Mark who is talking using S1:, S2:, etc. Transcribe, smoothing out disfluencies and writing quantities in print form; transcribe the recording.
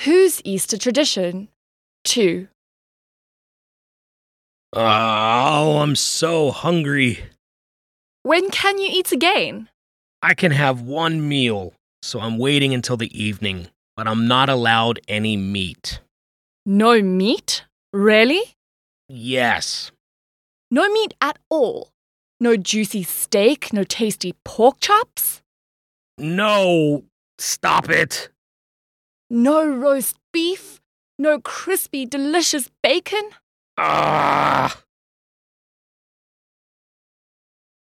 S1: Whose Easter tradition? 2.
S2: Oh, I'm so hungry.
S1: When can you eat again?
S2: I can have one meal, so I'm waiting until the evening, but I'm not allowed any meat.
S1: No meat? Really?
S2: Yes.
S1: No meat at all? No juicy steak, no tasty pork chops?
S2: No, stop it.
S1: No roast beef? No crispy, delicious bacon?
S2: Ah.